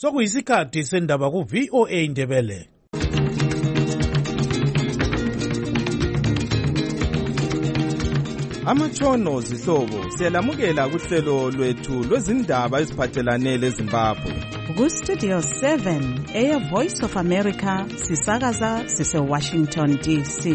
Sokuyisikhathi sendaba ku VOA Indebele. Amatshono zihlobo siyalamukela kuhlelo lwethu lwezindaba eziphathelane leZimbabwe. Ku Studio 7 Air Voice of America sisakaza sise Washington DC.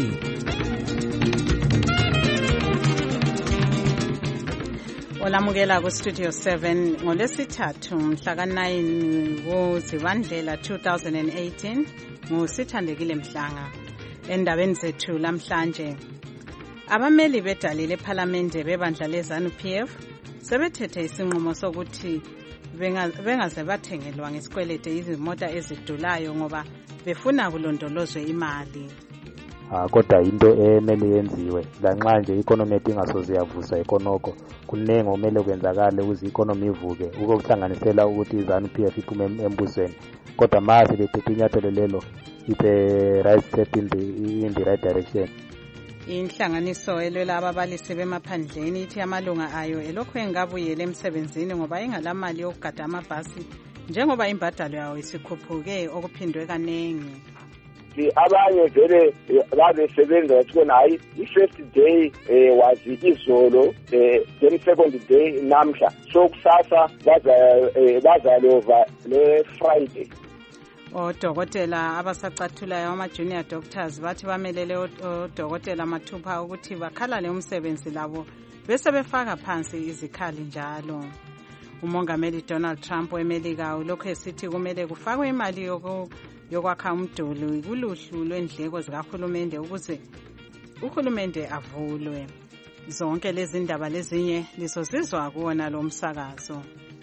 Olamukela ku Studio 7 ngolesithathu mhla ka-9 kuZibandlela 2018 ngusithandekile Mhlanga. Endabeni zethu lamhlanje, abameli bedale lePhalamende bebandla leZANU-PF sebethethe isinqumo sokuthi bengaze bathengelwa ngesikwelede izimota ezidulayo ngoba befuna kulondolozwe imali. Kodwa into emele yenziwe lanxa nje economy ingasoze yavuswa ikonoko kunenge omele kwenzakala ukuze economy ivuke ukuhlanganisela ukuthi iZANU-PF iphume embusweni. Kodwa mase bethethe inyathelo lelo, it's a right step in the right direction. Inhlanganiso elwela ababalisi bemaphandleni ithi amalunga ayo elokhu engabuyele emsebenzini ngoba ingalamali yokugada amabhasi njengoba imbadalo yawo isikhuphuke okuphindwe kanengi. Abanye vele babesebenza bathona hayi i-first day was izolo, then second day namhla, so kusasa bazalova le Friday. Odokotela abasacathulayo ama-junior doctors bathi bamelele odokotela mathupha ukuthi bakhalale umsebenzi labo bese befaka phansi izikhali njalo. Umongameli Donald Trump weMelika ulokhu esithi kumele kufakwe imali yokwakha umduli kuluhlu lwendleko zikahulumende ukuze uhulumende avulwe. Zonke lezi ndaba lezinye lizozizwa kuwona lo msakazo.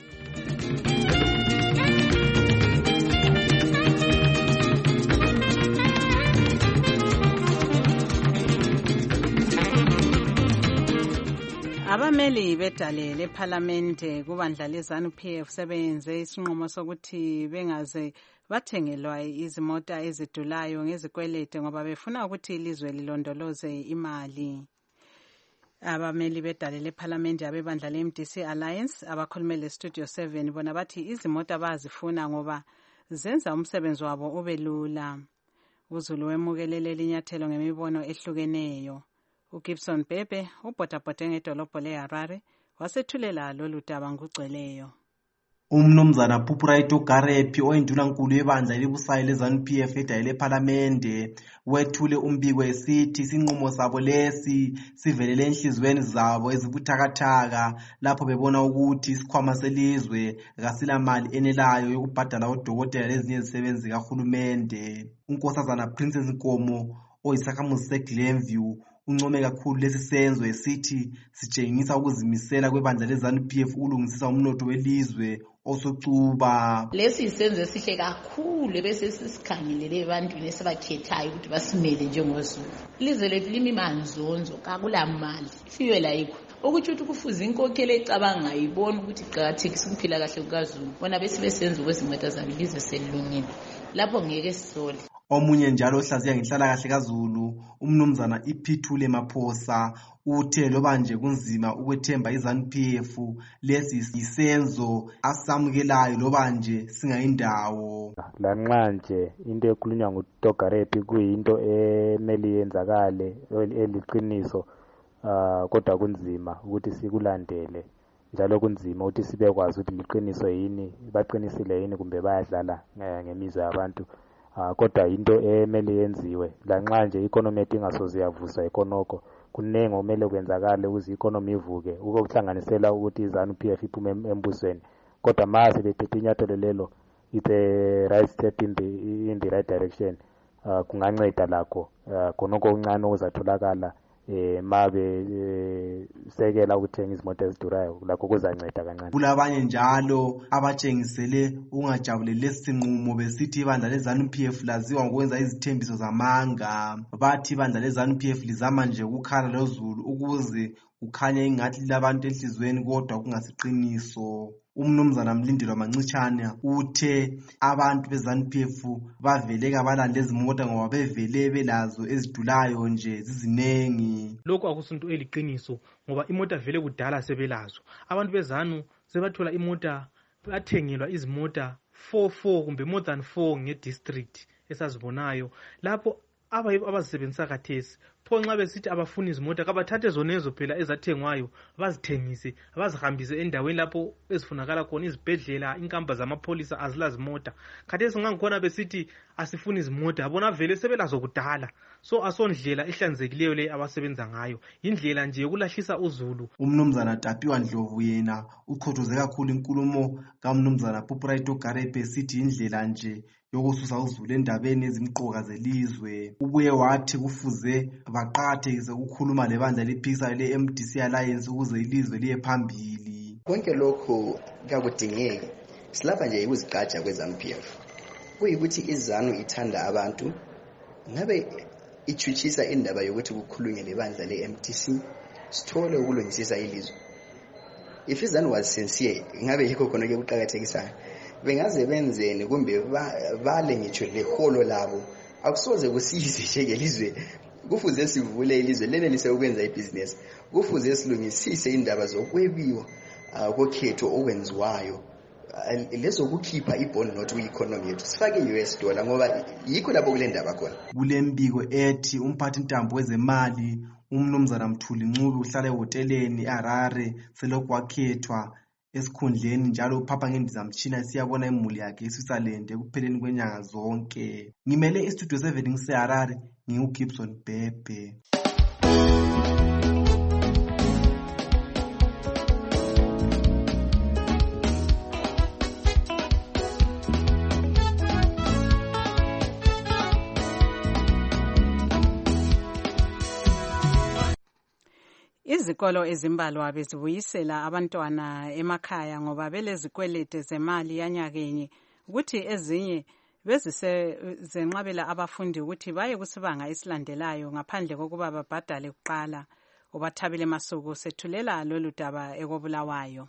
Abameli bedale lePhalamende kubandla leZANU-PF sebenze isinqumo sokuthi bengaze bathengelwa izimota ezidulayo ngezikwelede ngoba befuna ukuthi ilizwe lilondoloze imali. Abameli bedale lePhalamende abebandla leMDC Alliance abakhulume leStudio 7 bona bathi izimota bazifuna ngoba zenza umsebenzi wabo ube lula. uZulu wemukelele linyathelo ngemibono ehlukeneyo. uGibson Bebe ubhodabhode ngedolobho leHarare wasethulela lolu daba ngugcweleyo. Umnumzana Pupuraito Garepi oyindunankulu yebandla elibusayo leZANU-PF edale lePhalamende wethule umbiko esithi isinqumo sabo lesi sivelele enhlizweni zabo ezibuthakathaka lapho bebona ukuthi isikhwama selizwe kasilamali enelayo yokubhadala odokotela lezinye izisebenzi kahulumende. uNkosazana Princess Nkomo oyisakhamuzi seGlenview uncome kakhulu lesi senzo esithi sitshengisa ukuzimisela kwebandla leZANU-PF ukulungisisa umnotho welizwe osocuba. Lesi isenzo esihle kakhulu bese sisikhangelele ebantwini esebakhethayo ukuthi basimele njengozulu. Ilizwe lethu limimanzonzo kakulamali ifiwe la yikho ukuthi kufuze inkokhelo ecabanga ibona ukuthi iqhakathekisa ukuphila kahle kukaZulu bona bese besenza kwezimota zalo ilizwe selilungile lapho ngeke sisole. Omunye njalo ohlaziya ngenhlala kahle kaZulu umnumzana iPhithule Maphosa uthe loba nje kunzima ukwethemba iZANU-PF lesi isenzo asamukelayo loba nje singayindawo. Lanxa nje into ekhulunywa nguDogarepi kuyinto emele yenzakale eliqiniso, kodwa kunzima ukuthi sikulandele njalo kunzima ukuthi sibekwazi ukuthi liqiniso yini, baqinisile yini kumbe bayadlala ngemizwa yabantu. Kodwa into emele yenziwe lanxa nje economy ingasoze yavuswa ikonoko kunenge omele kwenzakala ukuze economy ivuke ukuhlanganisela ukuthi iZANU-PF iphume embusweni. Kodwa mase bethethe inyathelo lelo, it's a right step in the right direction. Kunganceda lakho khonoko okuncane okuzatholakala mabe sekela ukuthenga izimoto ezidurayo lakho kuzanceda kancane. Kulabanye njalo abatshengisele ungajabuleli lesinqumo besithi ibandla leZANU-PF laziwa ngokwenza izithembiso zamanga. Bathi ibandla leZANU-PF lizama nje ukukhala loZulu ukuze kukhanya ingathi lilabantu enhlizweni kodwa kungasiqiniso. Umnumzana Mlindelwa Mancitshane uthe abantu beZANU-PF baveleka balanda izimota ngoba bevele belazo ezidulayo nje zizinengi. Lokho akusinto eliqiniso ngoba imota vele kudala sebelazo. Abantu beZANU sebathola imota, bathengelwa izimota 4 kumbe more than 4 nge-district esazibonayo lapho abazisebenzisa khathesi. Pho nxa besithi abafuni izimota kabathathe zonezo phela ezathengwayo bazithengise bazihambise endaweni lapho ezifunakala khona, izibhedlela, inkamba zamapholisa azilazimota. Khathesi ngangikhona besithi asifuni izimota, bona vele sebelazo kudala. So asondlela ehlanzekileyo le abasebenza ngayo, indlela nje yokulahlisa uzulu. Umnumzana Tapiwa Ndlovu yena ukhothoze kakhulu inkulumo kaMnumzana Pupuraito Garepe esithi indlela nje yokususa uzulu endabeni ezimqoka zelizwe. Ubuye wathi kufuze baqakathekise ukukhuluma lebandla lephikisayo le-MDC Alliance ukuze ilizwe liye phambili. Konke lokho kuyakudingeka, silapha nje ukuzigqaja kweZANU-PF. Kuyikuthi iZANU ithanda abantu, ngabe ichuchisa indaba yokuthi kukhulunywe lebandla le-MDC, sithole ukulungisisa ilizwe. If iZANU was sincere, ngabe yikho khona ke kuqakathekisayo. Bengaze benzeni kumbe bale ngitsho leholo labo, akusoze kusize nje ngelizwe. Kufuze sivule ilizwe lele lisebukwenza ibusiness. Kufuze silungisise indaba zokwebiwa kokhetho okwenziwayo. Lezo kukhipha ibond not kwi-economy yethu. Sifake i-US dollar ngoba yikho lapho kule ndaba khona. Kule mbiko ethi umphathi ntambo wezemali uMnumzana Mthuli Nculu uhlala ehoteleni eHarare selokhu wakhethwa esikhundleni njalo uphapha ngendizamtshina siyabona imuli yakhe eSwitzerland ekupheleni kwenyanga zonke. Ngimele istudio 7 ngiseHarare, nginguGibson Bhebhe. Izikolo ezimbalwa bezibuyisela abantwana emakhaya ngoba belezikwelete zemali yanyakenye, ukuthi ezinye bezisenqabela abafundi ukuthi baye kusibanga esilandelayo ngaphandle kokuba babhadale kuqala. UBathabile Masuku sethulela lolu daba ekobulawayo.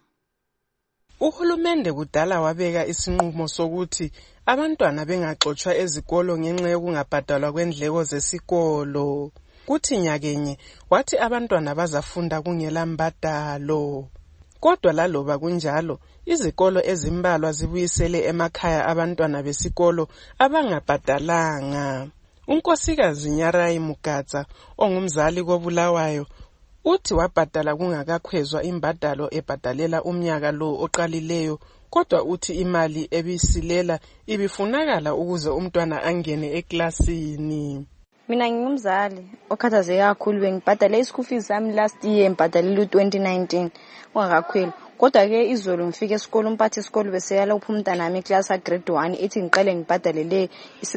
Uhulumende kudala wabeka isinqumo sokuthi abantwana bengaxotshwa ezikolo ngenxa yokungabhadalwa kwendleko zesikolo. Kuthi nyakenye wathi abantwana bazafunda kungela mbadalo. Kodwa laloba kunjalo, izikolo ezimbalwa zibuyisele emakhaya abantwana besikolo abangabhadalanga. Unkosikazi Nyarayi Mugadza ongumzali koBulawayo uthi wabhadala kungakakhwezwa imbadalo ebhadalela umnyaka lo oqalileyo, kodwa uthi imali ebisilela ibifunakala ukuze umntwana angene eklasini. Mina ngingumzali okhathazeke kakhulu, bengibhadale ischool fees sami last year ngibhadalile u-2019 ungakakhweli. Kodwa ke izolo ngifike esikolo, umphathi esikolo beseyala upha umntana wami eclass ka grade 1 ethi ngiqale ngibhadalele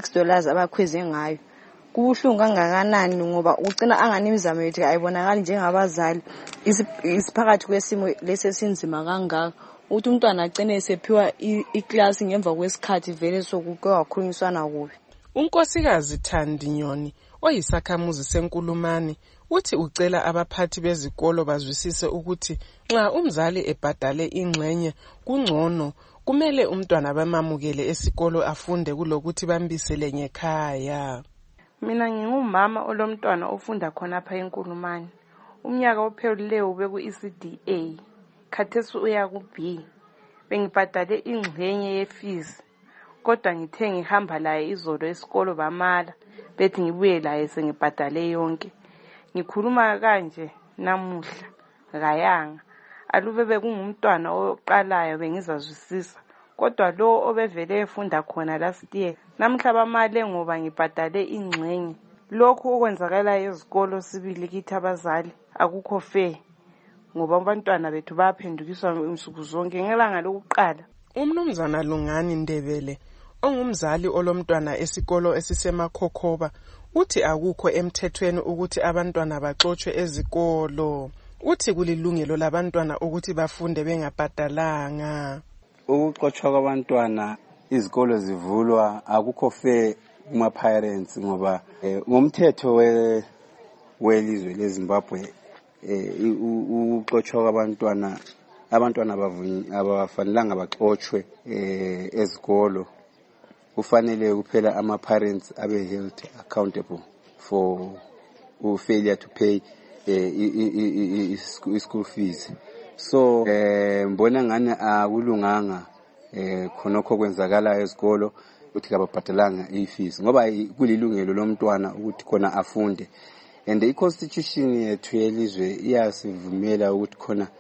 $6 abakhweze ngayo. Kubuhlungu kangakanani ngoba ucina angani imizamo yethu ayibonakali njengabazali. Isiphakathi kwesimo lesesinzima kangaka ukuthi umntwana agcine esephiwa iclass ngemva kwesikhathi vele sokuke wakhulunyiswana kubi. Unkosikazi Thandi Nyoni oyisakhamuzi seNkulumane uthi ucela abaphathi bezikolo bazwisise ukuthi nxa umzali ebhadale ingxenye kungcono, kumele umntwana bamamukele esikolo afunde kulokuthi bambisele ngekhaya. Mina ngingumama olomntwana ofunda khona pha eNkulumane. Umnyaka ophelileyo ube ku-ECDA, khathesi uya ku-B. Bengibhadale ingxenye ye-fees, kodwa ngithe ngihamba laye izolo esikolo bamala bethi ngibuye laye sengibhadale yonke. Ngikhuluma kanje namuhla ngayanga, alube bekungumntwana oqalayo bengizazwisisa, kodwa lo obevele efunda khona last year namhla bamale ngoba ngibhadale ingxenye. Lokhu okwenzakala ezikolo sibili kithi abazali akukho fair ngoba abantwana bethu baphendukiswa insuku zonke ngelanga lokuqala. Umnumzana Lungani Ndebele ongumzali olomntwana esikolo esisemakhokhoba uthi akukho emthethweni ukuthi abantwana baxotshwe ezikolo. Uthi kulilungelo labantwana ukuthi bafunde bengabhadalanga. Ukuxotshwa kwabantwana izikolo zivulwa akukho fair kuma parents ngoba ngomthetho welizwe leZimbabwe ukuxotshwa kwabantwana abafanelanga baxotshwe ezikolo. Kufanele kuphela ama-parents abe held accountable for failure to pay school fees. So mbona ngani akulunganga khonokho kwenzakala ezikolo ukuthi kababhadalanga i-fees ngoba kulilungelo lomntwana ukuthi khona afunde. And i-constitution yethu yelizwe iyasivumela ukuthi khona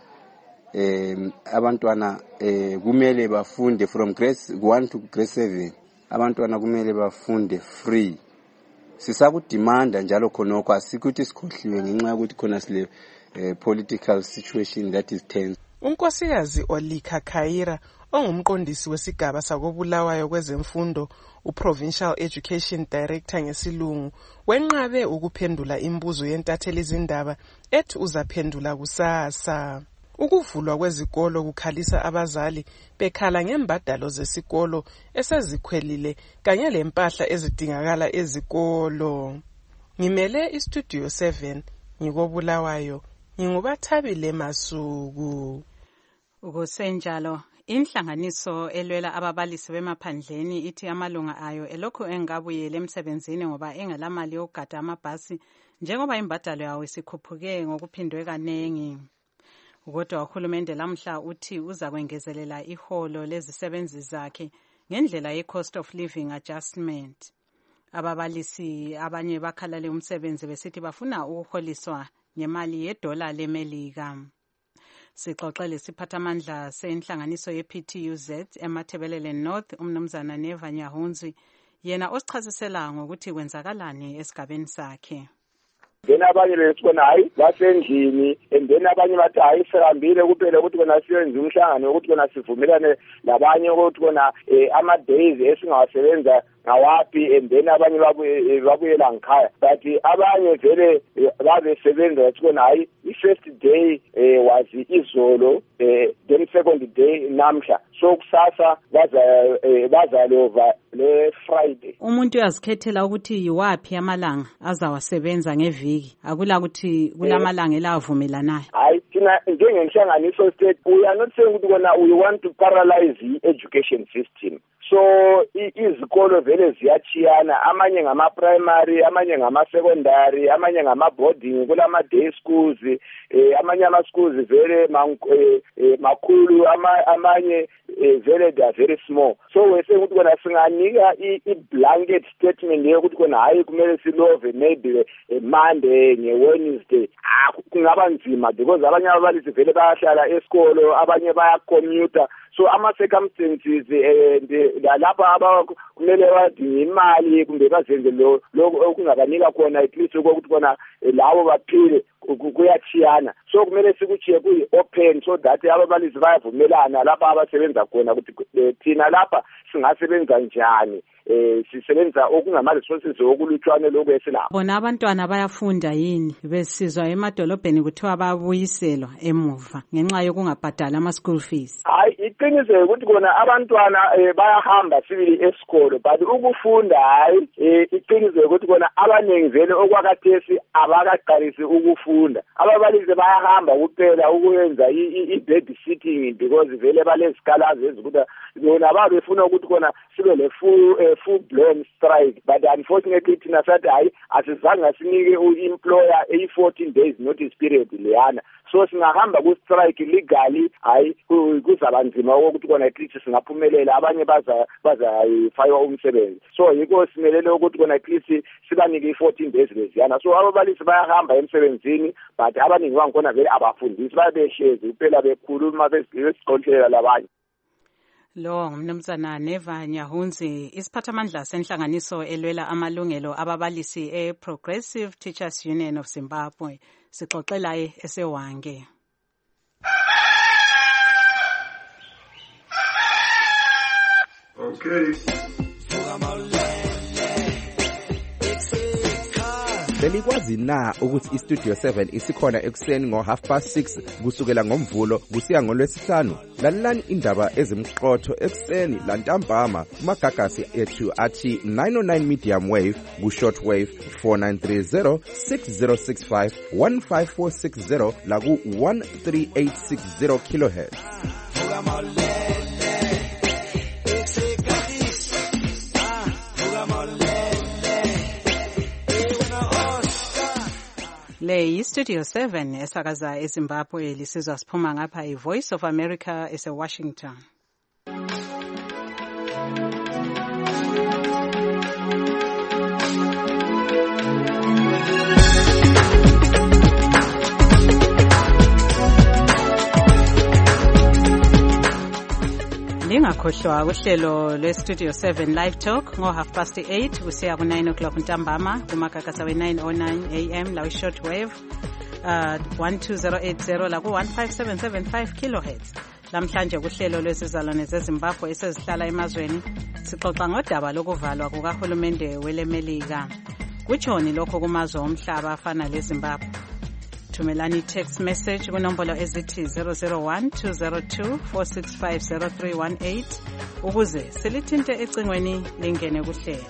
abantwana kumele bafunde from grade 1 to grade 7. Abantwana kumele bafunde free. Sisakudimanda njalo khonokho, asikuthi sikhohliwe ngenxa yokuthi khona sile political situation that is tense. uNkosikazi Olika Khaira ongumqondisi wesigaba sakobulawayo kwezemfundo uProvincial Education Director ngesilungu wenqabe ukuphendula imibuzo yentatheli izindaba ethi uzaphendula kusasa. Ukuvulwa kwezikolo kukhalisa abazali bekhala ngembadalo zesikolo esezikhwelile kanye lempahla ezidingakala ezikolo. Ngimele iStudio 7 ngikobulawayo ngingubathabile Masuku. Ukusenjalo inhlanganiso elwela ababalisi bemaphandleni ithi amalunga ayo elokhu engabuyele emsebenzini ngoba engelamali yokugada amabhasi njengoba imbadalo yawo isikhuphuke ngokuphindwe kanengi. Kodwa uhulumende lamhla uthi uza kwengezelela iholo lezisebenzi zakhe ngendlela ye-cost of living adjustment. Ababalisi abanye bakhalale umsebenzi besithi bafuna ukuholiswa ngemali yedola leMelika. Sixoxele siphathamandla senhlanganiso ye-PTUZ eMathebelele North umnumzana Neva Nyahunzi yena osichazisela ngokuthi kwenzakalani esigabeni sakhe. Then abanye besibona hayi basendlini and then abanye bathi hayi sihambile kuphela ukuthi kona siyenze umhlangano ukuthi kona sivumelane labanye ukuthi kona ama days esingawasebenza ngawapi and then abanye babuyela ngikhaya but abanye vele babesebenza bathi kona hayi i-first day was izolo then second day namhla so kusasa bazalova le Friday. Umuntu uyazikhethela ukuthi yiwapi amalanga azawasebenza ngeviki akula ukuthi kulamalanga elavumelanayo. Hayi thina njengenhlanganiso state we are not saying ukuthi kona we want to paralyze the education system. So izikolo vele ziyachiyana amanye ngama primary amanye ngama secondary amanye ngama boarding kulama day schools amanye ama schools vele makhulu amanye vele they are very small. So we say ukuthi kona singanika i-blanket statement yokuthi kona hayi kumele silove maybe Monday nge-Wednesday kungaba nzima because abanye ababalisi vele bayahlala esikolo abanye bayacommute so ama-circumstances lapha kumele badinga imali kumbe bazenze lo okungabanika khona at least ukuthi kona lawo baphile kuyachiyana so kumele sikuchiye kuyi-open so that ababalisi bayavumelana lapha abasebenza khona ukuthi thina lapha singasebenza njani sisebenza okungama-resources okulutshwane lokhu esilapho. Bona abantwana bayafunda yini besizwa emadolobheni kuthiwa babuyiselwa emuva ngenxa yokungabhadali ama-school fees? Hayi iqiniso ukuthi kona abantwana bayahamba sibili esikolo but ukufunda hayi iqiniso ukuthi kona abaningi vele okwakathesi abakaqalisi ukufunda. Ababalisi bayahamba kuphela ukuyenza i-bed sitting because vele balezikalazi ezikuthi bona babefuna ukuthi kona sibe le full blown strike but unfortunately thina sathi hayi asizange sinike u-employer 14 days notice period leyana so singahamba ku-strike legally hayi kuzaba nzima ukuthi kona at least singaphumelela abanye bazayifaywa umsebenzi so yiko simelele ukuthi kona at least sibanike i-14 days leziyana so ababalisi bayahamba emsebenzini but abaningi bangikhona vele abafundisi babehlezi kuphela bekhuluma besiqonhlela labanye. Lo ngumnumzana Neva Nyahunzi isiphathamandla senhlanganiso elwela amalungelo ababalisi e-Progressive Teachers Union of Zimbabwe sixoxela esewange. Okay. Belikwazi na ukuthi iStudio 7 isikhona ekuseni ngo6:30 kusukela ngomvulo kusiya ngolwesihlanu? Lalelani indaba ezimqotho ekuseni lantambama kumagagasi ethu athi 909 medium wave ku-short wave 4930 6065 15460 la ku-13860 kilohertz. Le iStudio 7 esakaza eZimbabwe lisizwa siphuma ngapha iVoice of America eseWashington. Lingakhohlwa uhlelo lweStudio 7 Live Talk ngo 8:30 kusiya ku 9 o'clock ntambama kumakakasa we 909 AM la short wave 12080 la ku 15775 kilohertz. Lamhlanje kuhlelo lwesizalwane zeZimbabwe esezihlala emazweni sixoxa ngodaba lokuvalwa kukahulumende welemelika. Kutshoni lokho kumazwe omhlaba afana leZimbabwe. Thumelani text message kunombolo ezithi 001-202-465-0318 ukuze silithinte ecingweni lingene kuhlelo.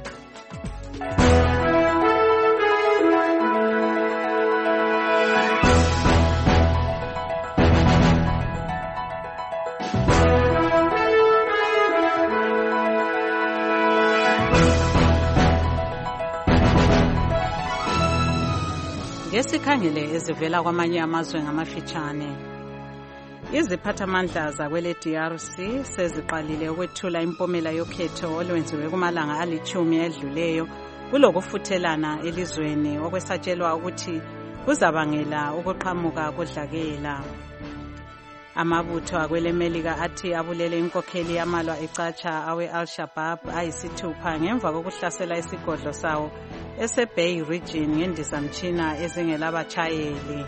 Ngesikhangele ezivela kwamanye amazwe ngamafitshane. Iziphathamandla zakwele DRC seziqalile ukwethula impumela yokhetho olwenziwe kumalanga ali-10 edluleyo kulokufuthelana elizweni okwesatshelwa ukuthi kuzabangela ukuqhamuka kodlakela. Amabutho akwelemelika athi abulele inkokheli yamalwa ecatsha awe-Al-Shabaab ayisithupha ngemva kokuhlasela isigodlo sawo ese-Bay Region ngendizamtshina ezingelabatshayeli.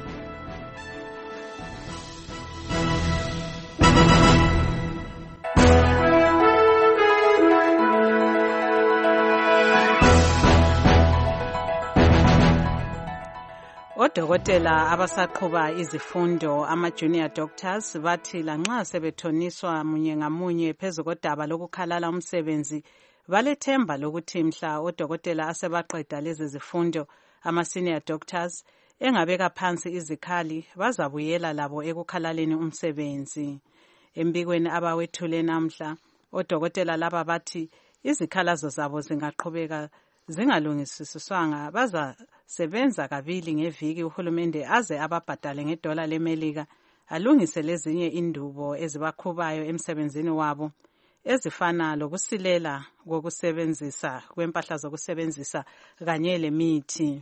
Odokotela abasaqhuba izifundo ama-junior doctors bathi lanxa sebethoniswa munye ngamunye phezu kodaba lokukhalala umsebenzi balethemba lokuthi mhla odokotela asebaqeda lezi zifundo ama-senior doctors engabeka phansi izikhali bazabuyela labo ekukhalaleni umsebenzi. Embikweni abawethule namhla odokotela laba bathi izikhalazo zabo zingaqhubeka zingalungisiswanga bazasebenza kabili ngeviki uhulumende aze ababhadale ngedola lemelika alungise lezinye indubo ezibakhubayo emsebenzini wabo ezifana lokusilela kokusebenzisa kwempahla zokusebenzisa kanye lemithi.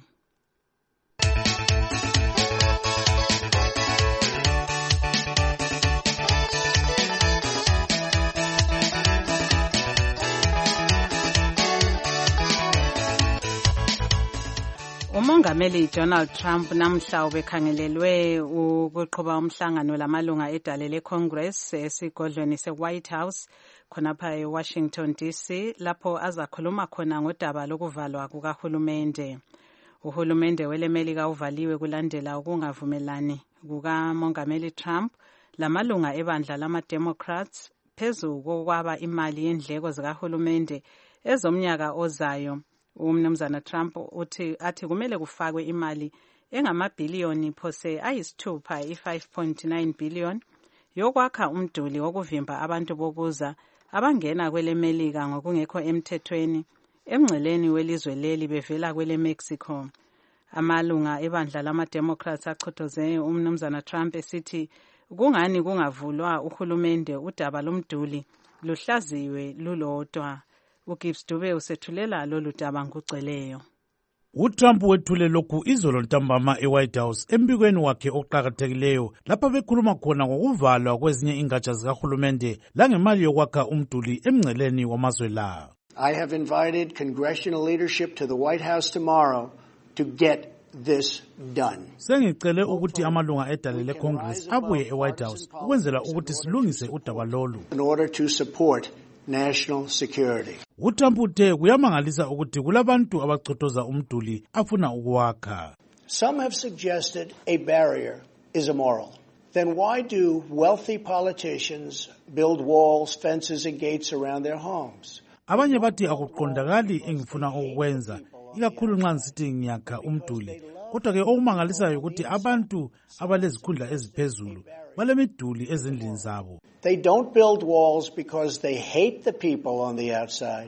Umongameli Donald Trump namhla ubekhangelelwe ukuqhuba umhlangano lamalunga edale leCongress esigodlweni seWhite House khonapha eWashington DC lapho azakhuluma khona ngodaba lokuvalwa kukahulumende. Uhulumende welemelika uvaliwe kulandela ukungavumelani kukamongameli Trump lamalunga ebandla lama-Democrats phezu kokwaba imali yendleko zikahulumende ezomnyaka ozayo. Umnumzana Trump athi kumele kufakwe imali engamabhiliyoni phose ayisithupha i-5.9 billion yokwakha umduli wokuvimba abantu bokuza abangena kwelemelika ngokungekho emthethweni emngceleni welizwe leli bevela kwele Mexico. Amalunga ebandla lama-Democrats achothoze umnumzana Trump esithi kungani kungavulwa uhulumende udaba lomduli luhlaziwe lulodwa. uGibbs Dube usethulela lolu daba ngugcweleyo. uTrump wethule lokhu izolo ntambama eWhite House embikweni wakhe oqhakathekileyo lapha bekhuluma khona ngokuvalwa kwezinye ingatsha zikahulumende langemali yokwakha umduli emngceleni wamazwe la. I have invited congressional leadership to the White House tomorrow to get this done. Sengicele ukuthi amalunga edale leCongress abuye eWhite House ukwenzela ukuthi silungise udaba lolu. In order to support national security. uTrump uthe kuyamangalisa ukuthi kulabantu abachothoza umduli afuna ukuwakha. Some have suggested a barrier is immoral. Then why do wealthy politicians build walls, fences and gates around their homes? Abanye bathi akuqondakali engifuna ukwenza ikakhulu nxa ngisithi ngiyakha umduli. Kodwa ke okumangalisayo ukuthi abantu abalezikhundla eziphezulu balemiduli ezindlini zabo. They don't build walls because they hate the people on the outside.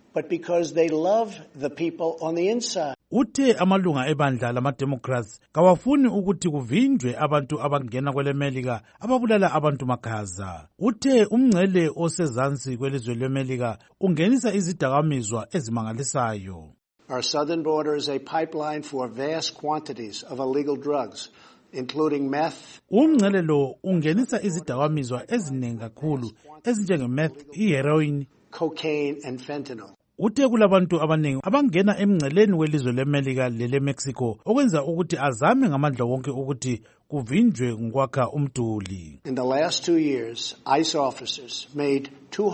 but because they love the people on the inside. Uthe amalunga ebandla lama-Democrats kawafuni ukuthi kuvinjwe abantu abangena kwelemelika ababulala abantu makhaza. Uthe umngcele osezansi kwelizwe lemelika ungenisa izidakamizwa ezimangalisayo. Our southern border is a pipeline for vast quantities of illegal drugs, including meth. Umngcele lo ungenisa izidakamizwa eziningi kakhulu ezinjenge-meth, i-heroin, cocaine and fentanyl. Uthe kulabantu abaningi abangena emngceleni welizwe lemelika lele-Mexico okwenza ukuthi azame ngamandla wonke ukuthi kuvinjwe ngokwakha umduli. In the last 2 years, ICE officers made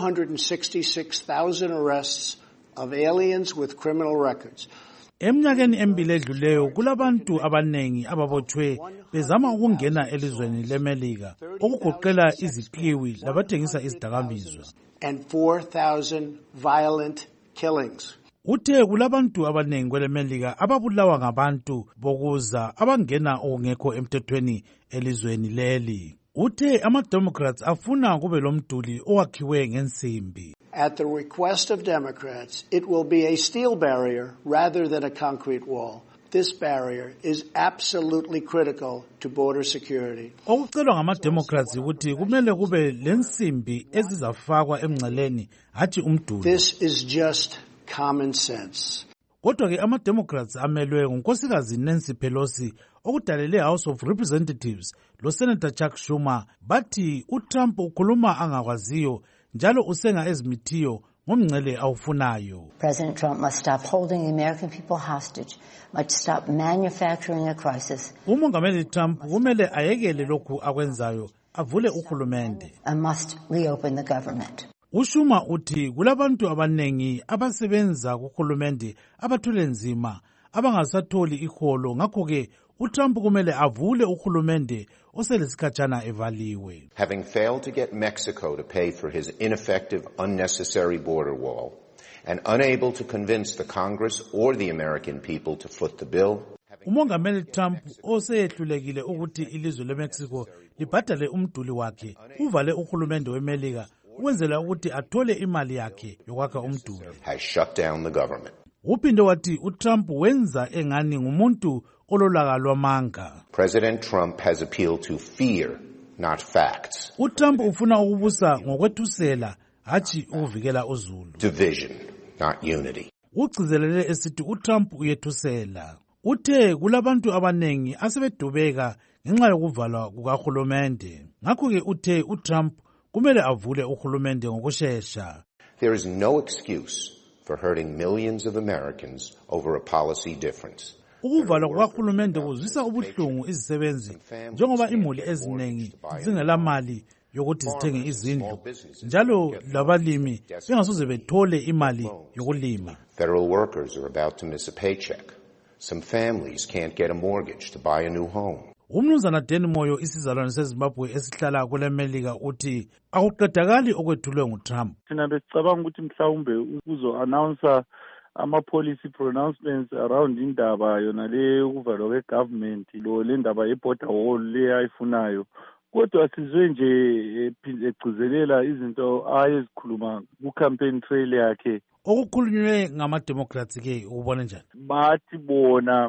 266,000 arrests of aliens with criminal records. Eminyakeni emibili edluleyo kulabantu abanengi ababotshwe bezama ukungena elizweni lemelika okugoqela iziqiwi labathengisa izidakamizwa. And 4,000 violent killings. Uthe kulabantu abanengi kwelemelika ababulawa ngabantu bokuza abangena okungekho emthethweni elizweni leli. Uthe ama-Democrats afuna kube lomduli owakhiwe ngensimbi. At the request of Democrats, it will be a steel barrier rather than a concrete wall. This barrier is absolutely critical to border security. Okucelwa ngama-Democrats ukuthi kumele kube lensimbi ezizafakwa emngceleni hathi umduli. This is just common sense. Kodwa ke ama-Democrats amelwe ngunkosikazi Nancy Pelosi okudalele House of Representatives lo Senator Chuck Schumer bathi uTrump ukhuluma angakwaziyo njalo usenga ezimithiyo ngomngcele awufunayo. President Trump must stop holding the American people hostage, must stop manufacturing a crisis. Umongameli Trump kumele ayekele lokhu akwenzayo avule uhulumende. And must reopen the government. Ushuma uthi kulabantu abanengi abasebenza kuhulumende abathule nzima abangasatholi iholo ngakho ke uTrump kumele avule uhulumende oselesikhatshana evaliwe. Having failed to get Mexico to pay for his ineffective, unnecessary border wall and unable to convince the Congress or the American people to foot the bill. Umongameli Trump oseyehlulekile ukuthi ilizwe leMexico libhadale umduli wakhe uvale uhulumende wemelika ukwenzela ukuthi athole imali yakhe yokwakha umduli. Has shut down the government. Uphinde wathi uTrump wenza engani ngumuntu ololaka lwamanga. President Trump has appealed to fear, not facts. uTrump ufuna ukubusa ngokwethusela hathi ukuvikela uzulu. Division, not unity. Ugcizelele esithi uTrump uyethusela. Uthe kulabantu abanengi asebedubeka ngenxa yokuvalwa kukahulumende. Ngakho ke uthe uTrump kumele avule uhulumende ngokusheshsha. There is no excuse for hurting millions of Americans over a policy difference. Ukuvalwa kukahulumende kuzwisa ubuhlungu izisebenzi njengoba imuli eziningi zingela mali yokuthi zithenge izindlu njalo labalimi bengasoze bethole imali yokulima. Federal workers are about to miss a paycheck. Some families can't get a mortgage to buy a new home. Umnumzana Danny Moyo isizalwane seZimbabwe esihlala kwelemelika uthi akuqedakali okwethulwe nguTrump. Thina besicabanga ukuthi mhlawumbe uzo-announcer ama-policy pronouncements around indaba yona le ukuvalwa kwe-government lo le ndaba ye-border wall le ayifunayo. Kodwa sizwe nje egcizelela izinto ayezikhuluma ku-campaign trail yakhe. Okukhulunywe ngama-Democrats ke ubona njani? Bathi bona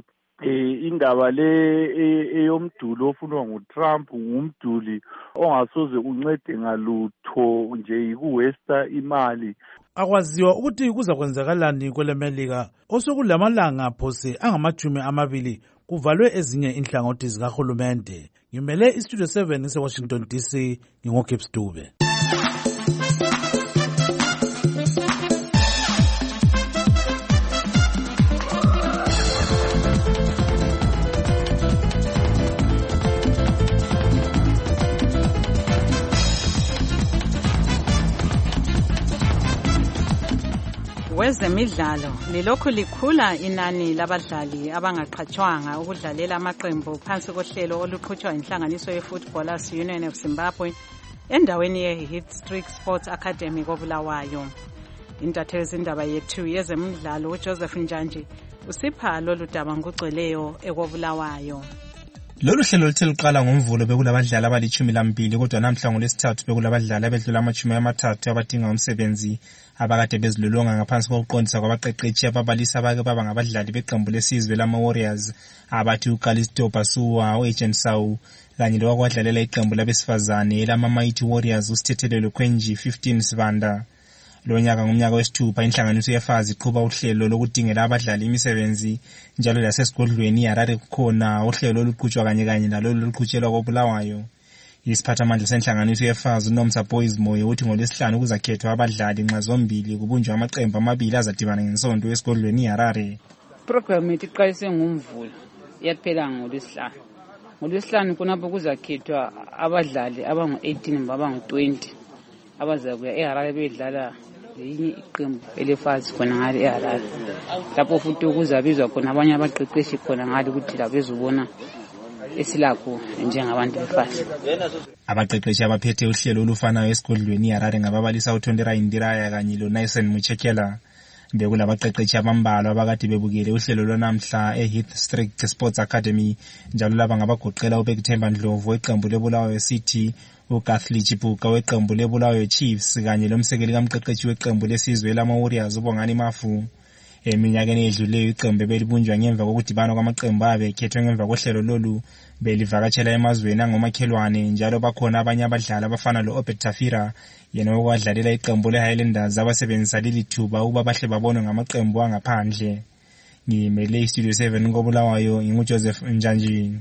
indaba le eyomduli ofunwa nguTrump ngumduli ongasoze uncede ngalutho nje yikuwesta imali. Akwaziwa ukuthi kuza kwenzakalani kwelemelika osokulamalanga phose angama-20 kuvalwe ezinye inhlangothi zikahulumende. Ngimele iStudio 7 eseWashington DC ngingoKips Dube. Wezemidlalo lilokhu likhula inani labadlali abangaqhatshwanga ukudlalela amaqembu phansi kohlelo oluqhutshwa inhlanganiso ye-Footballers Union of Zimbabwe endaweni ye-Heat Streak Sports Academy koBulawayo. Intatheli zindaba yethu yezemidlalo uJoseph Njanji usipha lolu daba ngokugcweleyo ekobulawayo. Lolu hlelo lithe liqala ngoMvulo bekulabadlali abali-12 kodwa namhla ngoLwesithathu bekulabadlali abedlula ama-30 abadinga umsebenzi abakade bezilolonga ngaphansi kokuqondisa kwabaqeqetshi ababalisa abake baba ngabadlali beqembu lesizwe lama-Warriors abathi uKalisto Basuwa, uAgent Sawu kanye lokwakwadlalela iqembu labesifazane elama-Mighty Warriors uSithethelelo Khwenji 15 Sibanda. Lo nyaka ngomnyaka wesithupha inhlanganiso yefazi iqhuba uhlelo lokudingela abadlali imisebenzi njalo lasesigodlweni iHarare kukhona uhlelo oluqhutshwa kanye nalo oluqhutshelwa koBulawayo. Isiphathamandla senhlanganiso yefazi uNomsa Boys Moyo uthi ngoLwesihlanu kuzakhethwa abadlali nxa zombili kubunjwa amaqembu amabili azadibana ngesonto esigodlweni iHarare. Program iqalise ngoMvulo yaphela ngoLwesihlanu. NgoLwesihlanu kunapho kuzakhethwa abadlali abangu-18 abangu-20 abazakuya eHarare bedlala yinye iqembu elefazi khona ngale eHarare. Lapho futhi kuzabizwa khona abanye abaqeqeshi khona ngale ukuthi labezobona esilakho njengabantu befazi. Abaqeqeshi abaphethe uhlelo olufanayo esigodlweni iHarare ngababalisa uThondera Indiraya kanye loNaisen Muchekela. Bekulabaqeqeshi abambalwa abakade bebukele uhlelo lwanamhla eHeath Strict Sports Academy njalo laba ngabagoqela uBekthemba Ndlovu weqembu leBulawayo City, uGathli Chipuka weqembu leBulawayo Chiefs kanye lomsekeli kamqeqeshi weqembu lesizwe lama-Warriors uBongani Mafu. Eminyakeni edluleyo iqembu belibunjwa ngemva kokudibana kwamaqembu abekhethwe ngemva kohlelo lolu belivakatshela emazweni angomakhelwane njalo bakhona abanye abadlali abafana lo-Obed Tafira yena okwadlalela iqembu leHighlanders abasebenzisa leli thuba ukuba bahle babonwe ngamaqembu angaphandle. Ngimele iStudio 7 koBulawayo nginguJoseph Njanjini.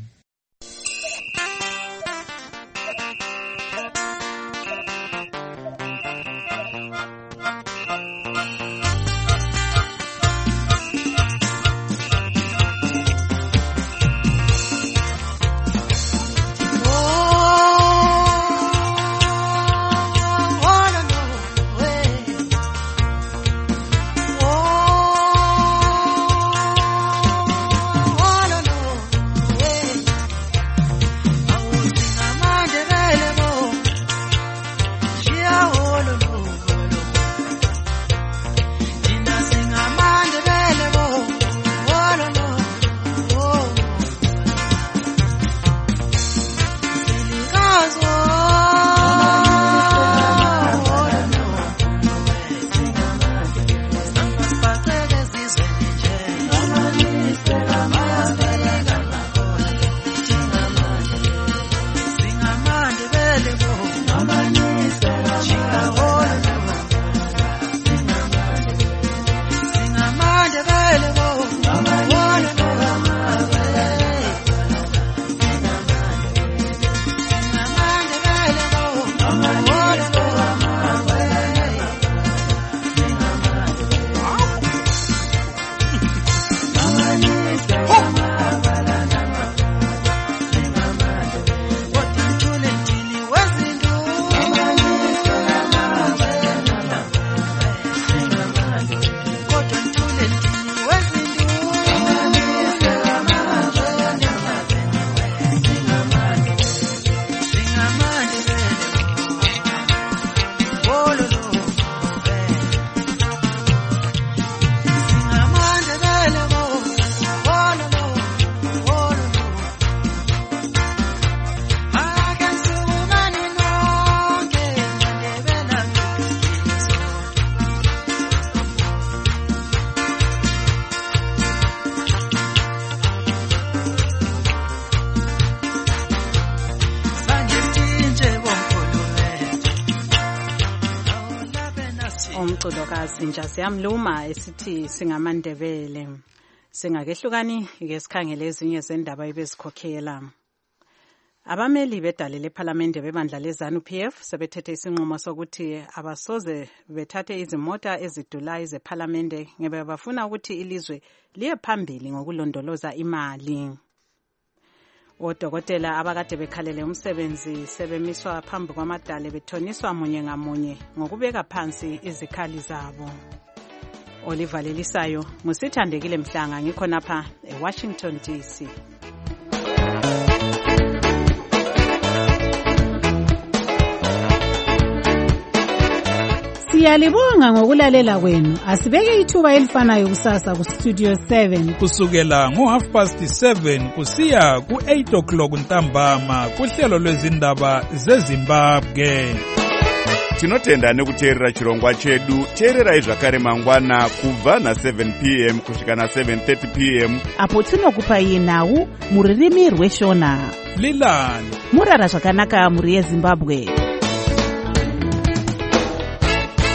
umculo kaSinja siyamluma esithi singamandebele. Singakehlukani ke sikhangele ezinye zendaba ebezikhokhela. Abameli bedale leParlamente bebandla leZANU-PF sebethethe isinqumo sokuthi abasoze bethathe izimota ezidulayo zeParlamente ngebe bafuna ukuthi ilizwe liye phambili ngokulondoloza imali. Odokotela abakade bekhalele umsebenzi sebemiswa phambi kwamadale bethoniswa munye ngamunye ngokubeka phansi izikhali zabo. Oliver Lelisayo ngusithandekile Mhlanga ngikhonapha eWashington DC. Siyalibonga ngokulalela kwenu. Asibeke ithuba elifanayo kusasa ku Studio 7 kusukela ngo7:30 kusiya ku8:00 ntambama kuhlelo lwezindaba zeZimbabwe. Tinotenda nekuteerera chirongwa chedu. Teererai zvakare mangwana kubva na7 p.m. kusvika na7:30 p.m. apo tinokupai nhau muririmi rweshona. Lilani murara zvakanaka muri yeZimbabwe.